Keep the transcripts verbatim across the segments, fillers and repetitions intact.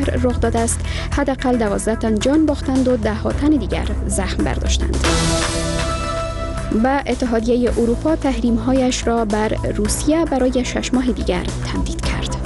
شهر رخ داده است. حداقل دوازده تن جان باختند و ده ها تن دیگر زخم برداشتند. و اتحادیه اروپا تحریم‌هایش را بر روسیه برای شش ماه دیگر تمدید کرد.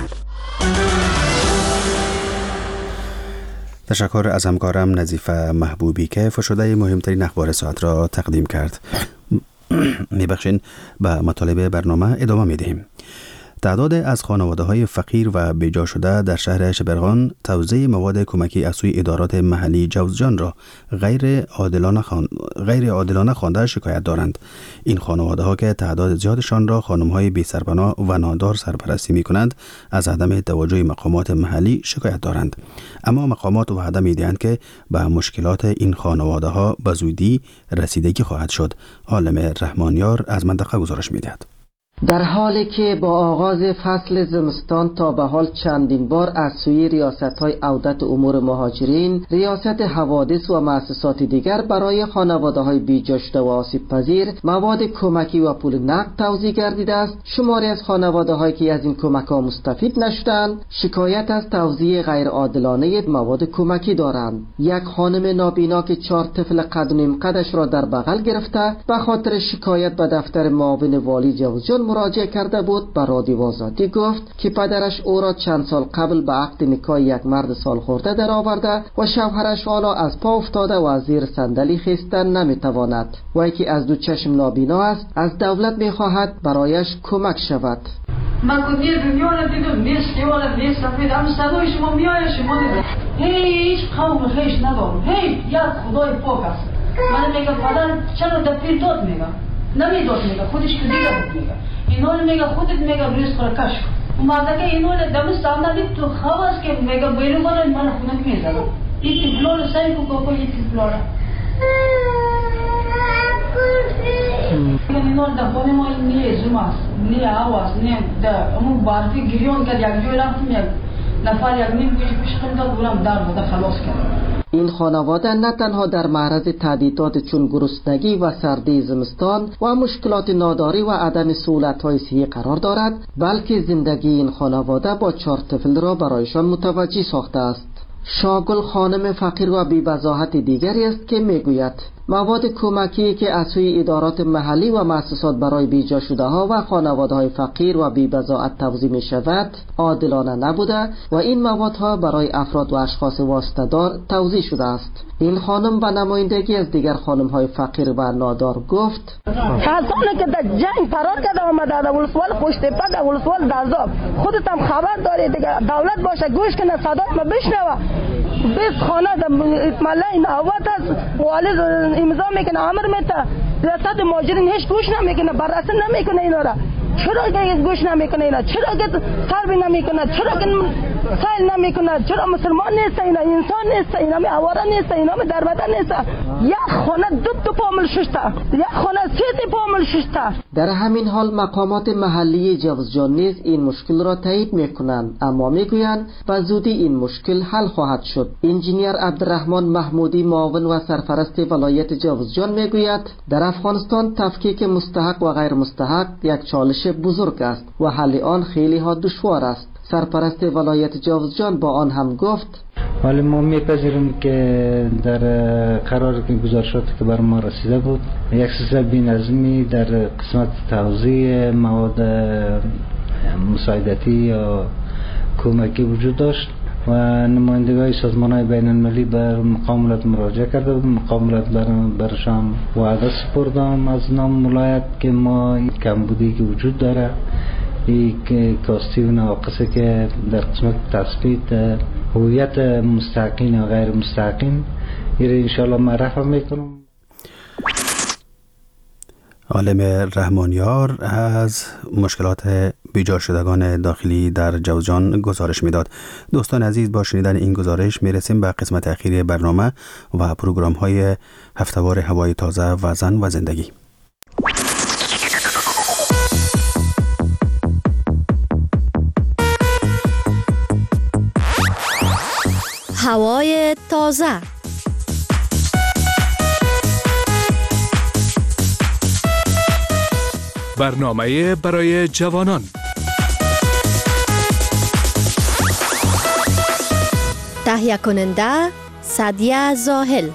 تشکر از همکارم نظیفه محبوبی که فشرده مهمترین اخبار ساعت را تقدیم کرد. میبخشین به مطالب برنامه ادامه میدهیم. تعداد از خانواده‌های فقیر و بیجا شده در شهر شبرغان توزیع مواد کمکی از سوی ادارات محلی جوزجان را غیر عادلانه خوان... غیر عادلانه خوانده شکایت دارند. این خانواده‌ها که تعداد زیادشان را خانم‌های بی سرپناه و نادار سرپرستی می‌کنند، از عدم توجه مقامات محلی شکایت دارند. اما مقامات وعده می‌دهند که به مشکلات این خانواده‌ها به زودی رسیدگی خواهد شد. عالم رحمانیار از منطقه گزارش می‌دهد. در حالی که با آغاز فصل زمستان تا به حال چندین بار از سوی ریاست‌های عودت امور مهاجرین، ریاست حوادث و مؤسسات دیگر برای خانواده‌های بیجا شده و آسیب پذیر مواد کمکی و پول نقد توزیع گردیده است، شماری از خانواده‌هایی که از این کمک‌ها مستفید نشدند شکایت از توزیع غیر عادلانه مواد کمکی دارند. یک خانم نابینا که چهار طفل قد و نیم قدش را در بغل گرفته به خاطر شکایت به دفتر معاون والی جوزجان مراجعه کرده بود، به رادیو آزادی گفت که پدرش او را چند سال قبل به عقد نکاح یک مرد سال خورده در آورده و شوهرش حالا از پا افتاده و از زیر صندلی خیستن نمیتواند. وی که از دو چشم نابینا است از دولت میخواهد برایش کمک شود. من کدی دنیا را دیدم، نیست دیوار نیست سفید، هم صدای شما میآید شما دیدم هیچ قوم خیش ندارم، هیچ یک خدای پاک است. من میگم پدر چرا دفیر داد میگم نمیداد میگه خودش که دیگه بود میگه اینو میگه خودت میگه ریس را کش کن. اومده که اینو دم صندلی تو خواب است که میگه بیرون برای من خونک میزنم این تفلور سعی کو کو این تفلور اینو دفعه ما نیه زماست نیه آواز نیه امون بارفی گریون کرد یک جوی رفتم یک نفر یک نیم پیش پیش خنداد بودم در بوده خلاص کرد. این خانواده نه تنها در معرض تهدیدات چون گرسنگی و سردی زمستان و مشکلات ناداری و عدم سهولت‌های صحی قرار دارد، بلکه زندگی این خانواده با چهار طفل را برایشان متوجه ساخته است. شاگل خانم فقیر و بی‌وضاحت دیگری است که میگوید مواد کمکی که از سوی ادارات محلی و مؤسسات برای بیجا شده ها و خانواده های فقیر و بی‌وضاحت توزیع می شود عادلانه نبوده و این موادها برای افراد و اشخاص واسطه‌دار توزیع شده است. این خانم به نمایندگی از دیگر خانم های فقیر و نادار گفت کسانی که در جنگ فرار کرده آمده در ولسوال پشت‌تپه در ولسوال دزاب خودت هم خبر داری دیگه دولت باشه گوش کنه صدای ما بشنوه بیست خانه در مله نوبت است والی امضا میکنه امر میته ریاست مهاجرین هیچ گوش نمیکنه بررسی نمیکنه اینا را چرا که گوش نمیکنه اینا چرا که سربی نمیکنه چرا که سایل نمیکنه چرا مسلمان نیست اینا انسان نیست اینا می آواره نیست اینا می دربده نیست یک خانه دو تا پامل شسته یک خانه سه تا پامل شسته. در همین حال مقامات محلی جوزجان نیز این مشکل را تایید میکنند اما میگویند به زودی این مشکل حل خواهد شد. انجینیر عبدالرحمن محمودی معاون و سرپرست ولایت جوزجان میگوید در افغانستان تفکیک مستحق و غیر مستحق یک چالش بزرگ است و حل آن خیلی ها دشوار است. سرپرست ولایت جوزجان با آن هم گفت ولی ما میپذیریم که در قرار که گزارشات که بر ما رسیده بود یک سلسله بی‌نظمی در قسمت توزیع مواد مساعدتی یا کمکی وجود داشت و نمایندگان سازمان‌های بین‌المللی بر مقامات مراجعه کرده بود. مقامات برشان وعده سپردم از نام ولایت که ما کمبودی که وجود داره این کاستی و نواقصی که در قسمت تثبیت هویت مستحقین و غیر مستحقین این انشاءالله ما رفع میکنم. عالم رحمانیار از مشکلات بیجا شدگان داخلی در جوزجان گزارش میداد. دوستان عزیز، با شنیدن این گزارش میرسیم به قسمت اخیر برنامه و پروگرام های هفتهوار هوای تازه و زن و زندگی. هوای تازه. برنامه برای جوانان. تهیه کننده سعدیه زاهل.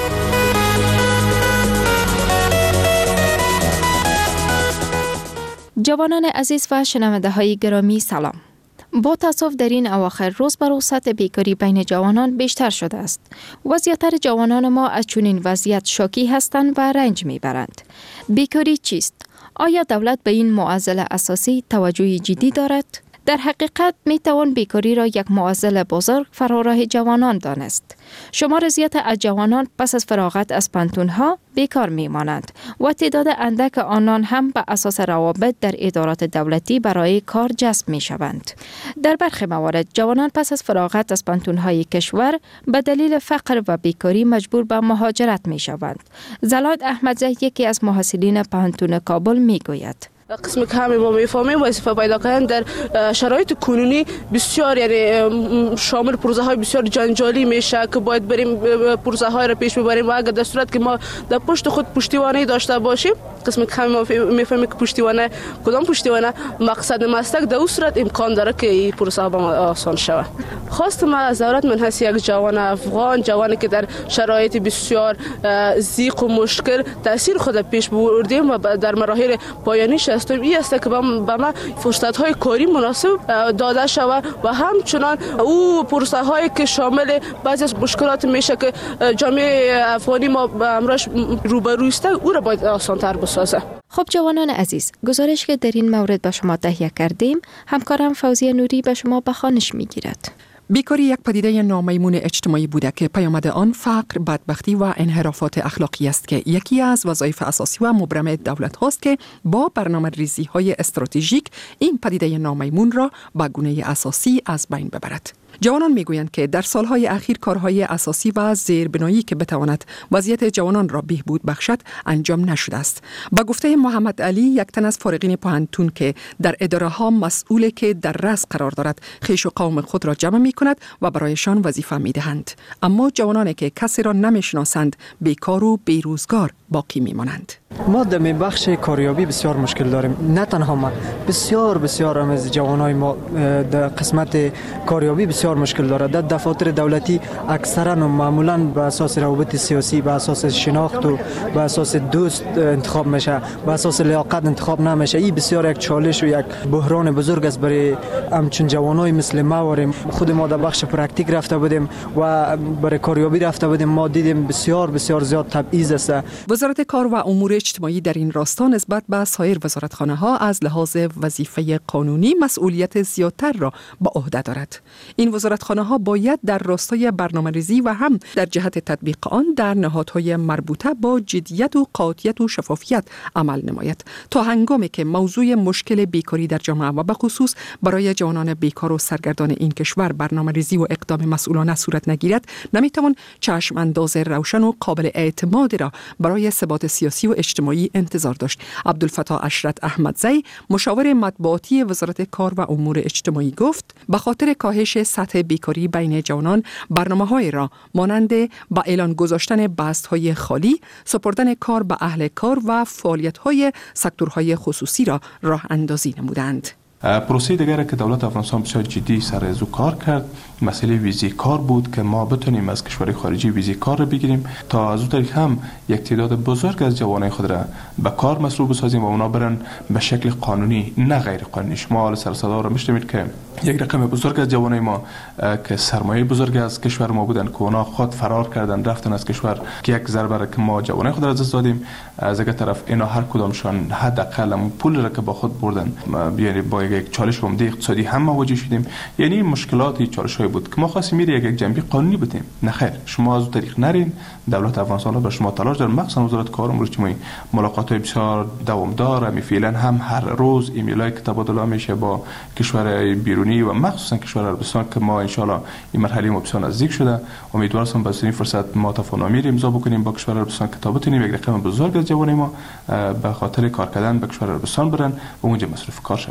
جوانان عزیز و شنونده های گرامی سلام. با تاسف در این اواخر روز به روز سطح بیکاری بین جوانان بیشتر شده است و زیاتر جوانان ما از چنین وضعیت شاکی هستند و رنج میبرند. بیکاری چیست؟ آیا دولت به این معضل اساسی توجه جدی دارد؟ در حقیقت می توان بیکاری را یک معضل بزرگ فراراه جوانان دانست. شمار زیاد از جوانان پس از فراغت از پانتون‌ها بیکار می مانند و تعداد اندک آنان هم به اساس روابط در ادارات دولتی برای کار جذب می شوند. در برخی موارد جوانان پس از فراغت از پانتون‌های کشور به دلیل فقر و بیکاری مجبور به مهاجرت می شوند. زلاد احمدزی یکی از محصلین پانتون کابل می گوید: قسمی که همه ما میفهمیم وظیفه پیدا کردن در شرایط کنونی بسیار، یعنی شامل پروژه های بسیار جنجالی میشه که باید بریم پروژه های را پیش ببریم و اگر در صورت که ما در پشت خود پشتیبانی داشته باشیم، قسمی که همه ما میفهمیم که پشتیبانی کدام پشتیبانی مقصد مستک، در اون صورت امکان داره که این پروژه با ما آسان شود. خواستم از دولت من هست یک جوان افغان، جوانی که در شرایط بسیار ضیق و مشکل تاثیر خود پیش بردیم و در مراحل پایانی هستیم، این است که به ما فرصت های کاری مناسب داده شود و همچنان او پروسه هایی که شامل بعضی از مشکلات میشه که جامعه افغانی ما امروز روبروی است، او را باید آسان تر بسازه. خب جوانان عزیز، گزارش که در این مورد به شما تهیه کردیم همکارم فوزیه نوری به شما به خوانش میگیرد. بیکاری یک پدیده نامیمون اجتماعی بوده که پیامد آن فقر، بدبختی و انحرافات اخلاقی است که یکی از وظایف اساسی و مبرم دولت هاست که با برنامه ریزی های استراتژیک این پدیده نامیمون را به گونه اساسی از بین ببرد. جوانان میگویند که در سالهای اخیر کارهای اساسی و زیربنایی که بتواند وضعیت جوانان را بهبود بخشد انجام نشده است. با گفته محمد علی، یک تن از فارغین پانتون که در اداره ها مسئول که در رأس قرار دارد، خویش و قوم خود را جمع می کند و برایشان وظیفه می دهند. اما جوانانی که کسی را نمیشناسند بیکار و بیروزگار باقی می مانند. ما در بخش کاریابی بسیار مشکل داریم. نه تنها ما، بسیار بسیار از جوانای ما در قسمت کاریابی بسیار مشکل دارد. در دفاتر دولتی اکثرا و معمولا به اساس روابط سیاسی، به اساس شناخت و به اساس دوست انتخاب میشه، به اساس لیاقت انتخاب نمیشه. این بسیار یک چالش و یک بحران بزرگ است برای همچون جوانای مثل ما. وریم خود ما در بخش پرکتیک رفته بودیم و برای کاریابی رفته بودیم، ما دیدیم بسیار بسیار زیاد تبعیض است. وزارت کار و امور اجتماعی در این راستا نسبت به سایر وزارتخانه ها از لحاظ وظیفه قانونی مسئولیت زیادتر را به عهده دارد. این وزارتخانه ها باید در راستای برنامه‌ریزی و هم در جهت تطبیق آن در نهادهای مربوطه با جدیت و قاطعیت و شفافیت عمل نماید تا هنگامی که موضوع مشکل بیکاری در جامعه و به خصوص برای جوانان بیکار و سرگردان این کشور برنامه‌ریزی و اقدام مسئولانه صورت نگیرد، نمیتوان چشم انداز روشن و قابل اعتماد را برای ثبات سیاسی و اجتماعی انتظار داشت. عبدالفتاح اشرت احمدزی، مشاور مطبوعاتی وزارت کار و امور اجتماعی، گفت به خاطر کاهش سطح بیکاری بین جوانان برنامه‌های را مانند با اعلان گذاشتن بست‌های خالی، سپردن کار به اهل کار و فعالیت‌های سکتورهای خصوصی را راه اندازی نمودند. پروسه دیگر که دولت افغانستان بسیار جدی سر از او کار کرد مسئله ویزی کار بود که ما بتونیم از کشور خارجی ویزی کار را بگیریم تا از اون طریق هم یک تعداد بزرگ از جوانای خود را به کار مسئول بسازیم و اونا برن به شکل قانونی نه غیر قانونی. شما حال سر صدا را میشنوید که یک رقم بزرگ از جوانای ما که سرمایه بزرگ از کشور ما بودن که اونا خود فرار کردن رفتن از کشور که یک ضربه را که ما جوانای خود را از دست دادیم. از یک طرف اینا هر کدامشان حداقل اون پول را که با خود بردن یعنی با یک چالش عمده اقتصادی هم مواجه شدیم. یعنی مشکلاتی چالش های بود که ما خواستیم میره یک جنبه قانونی بتیم. نه خیر، شما از اون طریق نرین. دولت افغانستان به شما تلاش داره، مخصوصا وزارت کار و امور اجتماعی ملاقات های بسیار دوامدار می فعلا هم هر روز ایمیلای که تبادله میشه با کشور بیرونی و مخصوصا کشور عربستان که ما ان شاء الله این مرحله ما بسیار نزدیک شده. امیدوارم با این فرصت ما تفاهمی امضا بکنیم با کشور عربستان که تا بتونیم یک رقم بزرگ از جوانای ما به خاطر کار کردن به کشور عربستان برن و اونجا مصرف کار شون.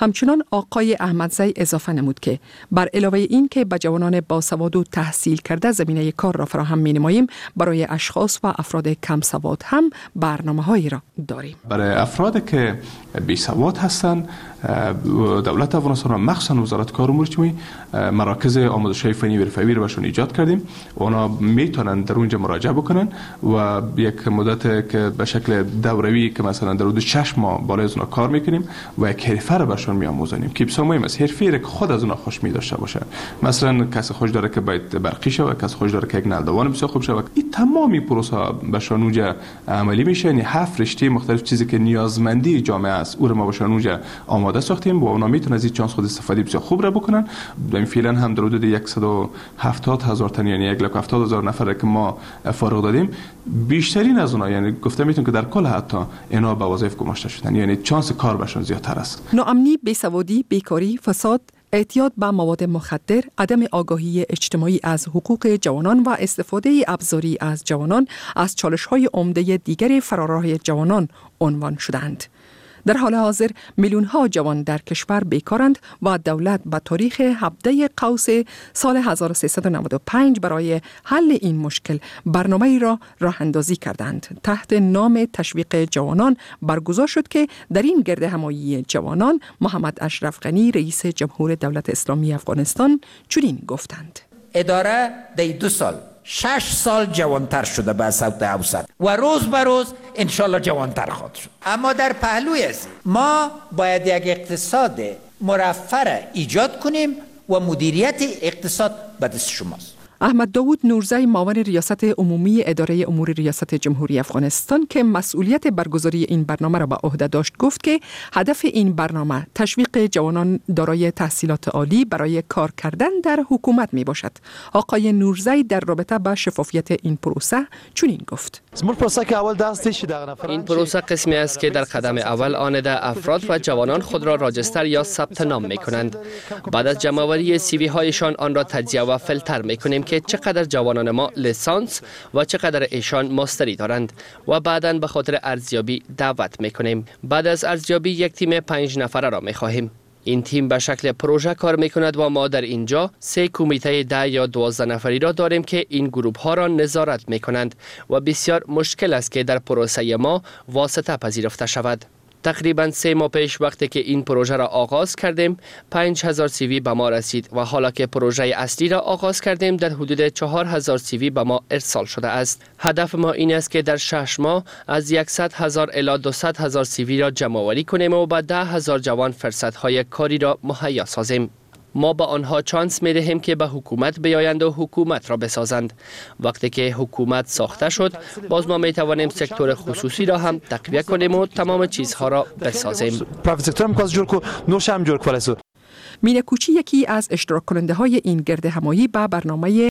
همچنان آقای احمدزی اضافه نمود که بر علاوه این که به جوانان باسواد و تحصیل کرده زمینه کار را فراهم می‌نماییم، برای اشخاص و افراد کم سواد هم برنامه‌هایی را داریم. برای افراد که بی سواد هستند، دولت افغانستان و مخصوصا وزارت کار و امور اجتماعی مراکز آموزش‌های فنی و حرفه‌ای را برشون ایجاد کردیم. اونا میتونن در اونجا مراجعه بکنن و یک مدت که به شکل دوره‌ای که مثلا در حدود شش ماه بالای از اونا کار میکنیم و یک حرفه را برشون میآموزانیم که بسیار مهم است. حرفه‌ای که خود از اونا خوش می داشته باشه. مثلا کسی خوش داره که باید برقی شه، کسی خوش داره که یک نلدوان بسیار خوب شه. این تمامی پروسه برشون اونجا عملی میشه. یعنی هفت رشته مختلف چیزی که نیازمندی جامعه است او رو ما برشون اونجا آماده ساختیم و اونا میتونن از این چانس خود استفاده بسیار خوب را بکنن. این فعلا هم در حدود صد و هفتاد هزار تن یعنی یک لاک هفتاد هزار نفر که ما فارغ دادیم، بیشترین از اونها یعنی گفته میتونم که در کل حتی اینا به وظایف گماشته شدن، یعنی چانس کار برشون زیادتر است. ناامنی، بیسوادی، بیکاری، فساد، اعتیاد به مواد مخدر، عدم آگاهی اجتماعی از حقوق جوانان و استفاده ابزاری از جوانان از چالش‌های عمده دیگر فراراه جوانان عنوان شدند. در حال حاضر میلیون ها جوان در کشور بیکارند و دولت به تاریخ هفده قوس سال هزار و سیصد و نود و پنج برای حل این مشکل برنامه‌ای را راه اندازی کردند. تحت نام تشویق جوانان برگزار شد که در این گرد همایی جوانان محمد اشرف غنی رئیس جمهور دولت اسلامی افغانستان چنین گفتند: اداره در دو سال شش سال جوانتر شده به صوت اوسط و روز به روز انشالله جوانتر خواهد شد. اما در پهلوی از ما باید یک اقتصاد مرفه ایجاد کنیم و مدیریت اقتصاد به دست شماست. احمد داوود نورزی معاون ریاست عمومی اداره امور ریاست جمهوری افغانستان که مسئولیت برگزاری این برنامه را به عهده داشت گفت که هدف این برنامه تشویق جوانان دارای تحصیلات عالی برای کار کردن در حکومت می باشد. آقای نورزی در رابطه با شفافیت این پروسه چنین گفت: این پروسه قسمی است که در قدم اول آنده افراد و جوانان خود را راجستر یا ثبت نام می کنند. بعد از جمع‌آوری سی وی هایشان آن را تجزیه و فیلتر می کنیم که چقدر جوانان ما لیسانس و چقدر ایشان ماستری دارند و بعداً به خاطر ارزیابی دعوت میکنیم. بعد از ارزیابی یک تیم پنج نفره را میخواهیم. این تیم به شکل پروژه کار میکند و ما در اینجا سه کمیته ده یا دوازده نفری را داریم که این گروه ها را نظارت میکنند و بسیار مشکل است که در پروسه ما واسطه پذیرفته شود. تقریباً سه ماه پیش وقتی که این پروژه را آغاز کردیم پنج هزار سی وی به ما رسید و حالا که پروژه اصلی را آغاز کردیم در حدود چهار هزار سی وی به ما ارسال شده است. هدف ما این است که در شش ماه از صد هزار الی دویست هزار سی وی را جمع آوری کنیم و به ده هزار جوان فرصت‌های کاری را مهیا سازیم. ما با آنها چانس می دهیم که به حکومت بیایند و حکومت را بسازند. وقتی که حکومت ساخته شد باز ما می توانیم سکتور خصوصی را هم تقویت کنیم و تمام چیزها را بسازیم. مینه کوچی یکی از اشتراک کننده های این گرد همایی با برنامه